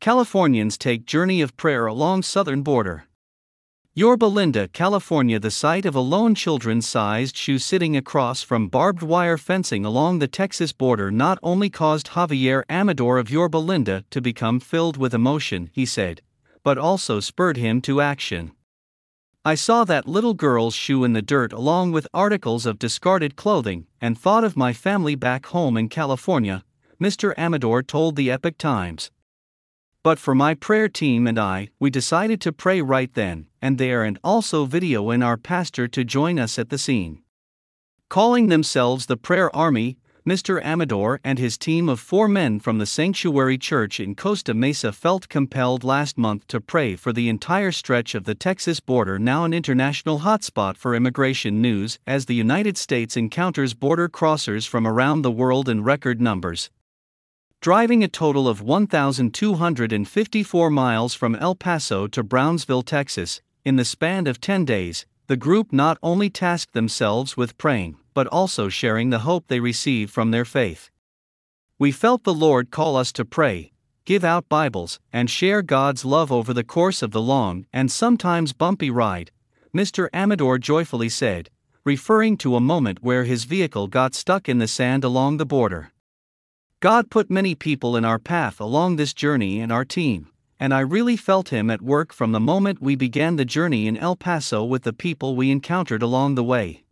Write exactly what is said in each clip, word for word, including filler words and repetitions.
Californians take journey of prayer along southern border. Yorba Linda, California. The sight of a lone children's-sized shoe sitting across from barbed wire fencing along the Texas border not only caused Javier Amador of Yorba Linda to become filled with emotion, he said, but also spurred him to action. "I saw that little girl's shoe in the dirt along with articles of discarded clothing and thought of my family back home in California," Mister Amador told the Epoch Times. "But for my prayer team and I, we decided to pray right then and there and also video in our pastor to join us at the scene." Calling themselves the Prayer Army, Mister Amador and his team of four men from the Sanctuary Church in Costa Mesa felt compelled last month to pray for the entire stretch of the Texas border, now an international hotspot for immigration news, as the United States encounters border crossers from around the world in record numbers. Driving a total of one thousand two hundred fifty-four miles from El Paso to Brownsville, Texas, in the span of ten days, the group not only tasked themselves with praying, but also sharing the hope they receive from their faith. "We felt the Lord call us to pray, give out Bibles, and share God's love over the course of the long and sometimes bumpy ride," Mister Amador joyfully said, referring to a moment where his vehicle got stuck in the sand along the border. "God put many people in our path along this journey in our team, and I really felt Him at work from the moment we began the journey in El Paso with the people we encountered along the way."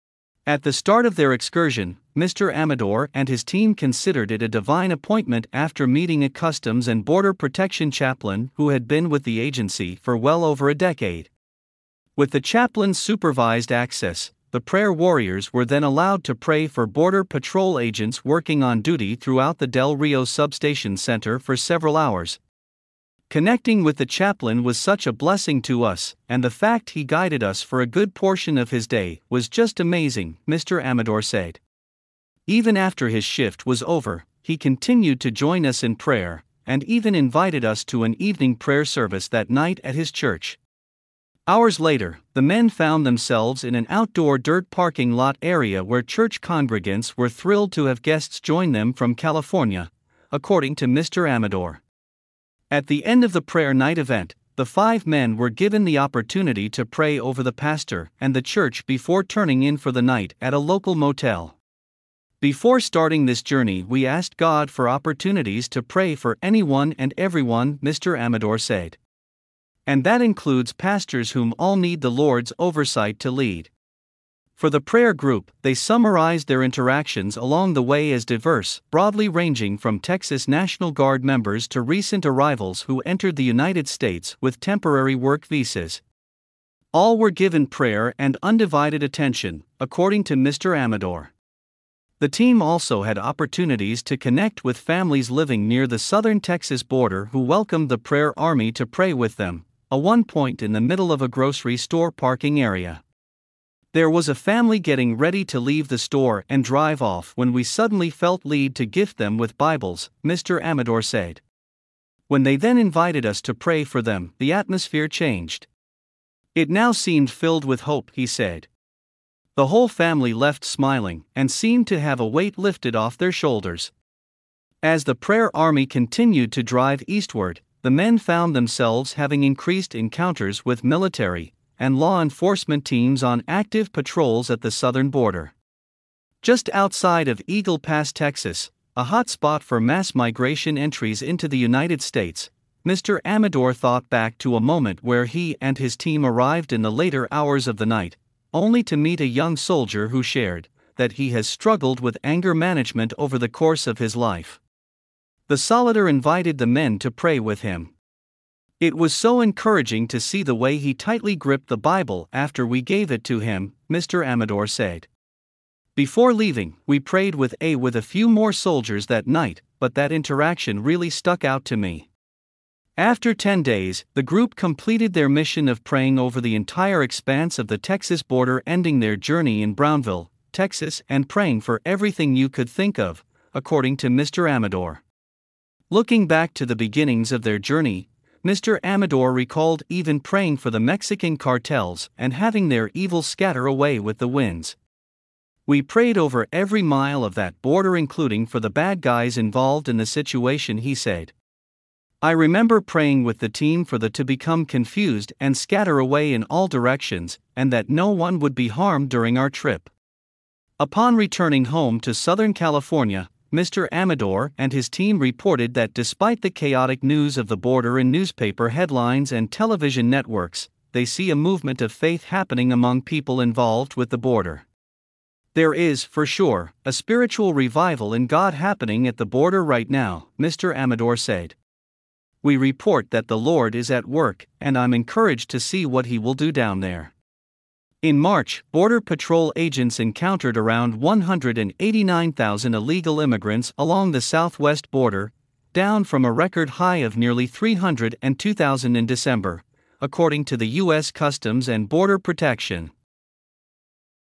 At the start of their excursion, Mister Amador and his team considered it a divine appointment after meeting a Customs and Border Protection chaplain who had been with the agency for well over a decade. With the chaplain's supervised access, the prayer warriors were then allowed to pray for Border Patrol agents working on duty throughout the Del Rio Substation Center for several hours. "Connecting with the chaplain was such a blessing to us, and the fact he guided us for a good portion of his day was just amazing," Mister Amador said. "Even after his shift was over, he continued to join us in prayer, and even invited us to an evening prayer service that night at his church." Hours later, the men found themselves in an outdoor dirt parking lot area where church congregants were thrilled to have guests join them from California, according to Mister Amador. At the end of the prayer night event, the five men were given the opportunity to pray over the pastor and the church before turning in for the night at a local motel. "Before starting this journey, we asked God for opportunities to pray for anyone and everyone," Mister Amador said. "And that includes pastors whom all need the Lord's oversight to lead." For the prayer group, they summarized their interactions along the way as diverse, broadly ranging from Texas National Guard members to recent arrivals who entered the United States with temporary work visas. All were given prayer and undivided attention, according to Mister Amador. The team also had opportunities to connect with families living near the southern Texas border who welcomed the Prayer Army to pray with them, at one point in the middle of a grocery store parking area. "There was a family getting ready to leave the store and drive off when we suddenly felt led to gift them with Bibles," Mister Amador said. "When they then invited us to pray for them, the atmosphere changed. It now seemed filled with hope," he said. "The whole family left smiling and seemed to have a weight lifted off their shoulders." As the Prayer Army continued to drive eastward, the men found themselves having increased encounters with military and law enforcement teams on active patrols at the southern border. Just outside of Eagle Pass, Texas, a hot spot for mass migration entries into the United States, Mister Amador thought back to a moment where he and his team arrived in the later hours of the night, only to meet a young soldier who shared that he has struggled with anger management over the course of his life. The Solitaire invited the men to pray with him. "It was so encouraging to see the way he tightly gripped the Bible after we gave it to him," Mister Amador said. "Before leaving, we prayed with a with a few more soldiers that night, but that interaction really stuck out to me." After ten days, the group completed their mission of praying over the entire expanse of the Texas border, ending their journey in Brownville, Texas, and praying for everything you could think of, according to Mister Amador. Looking back to the beginnings of their journey, Mister Amador recalled even praying for the Mexican cartels and having their evil scatter away with the winds. "We prayed over every mile of that border, including for the bad guys involved in the situation," he said. I remember praying with the team for the to become confused and scatter away in all directions, and that no one would be harmed during our trip. Upon returning home to Southern California, Mister Amador and his team reported that despite the chaotic news of the border in newspaper headlines and television networks, they see a movement of faith happening among people involved with the border. There is, for sure, a spiritual revival in God happening at the border right now, Mister Amador said. We report that the Lord is at work, and I'm encouraged to see what He will do down there. In March, Border Patrol agents encountered around one hundred eighty-nine thousand illegal immigrants along the southwest border, down from a record high of nearly three hundred two thousand in December, according to the U S Customs and Border Protection.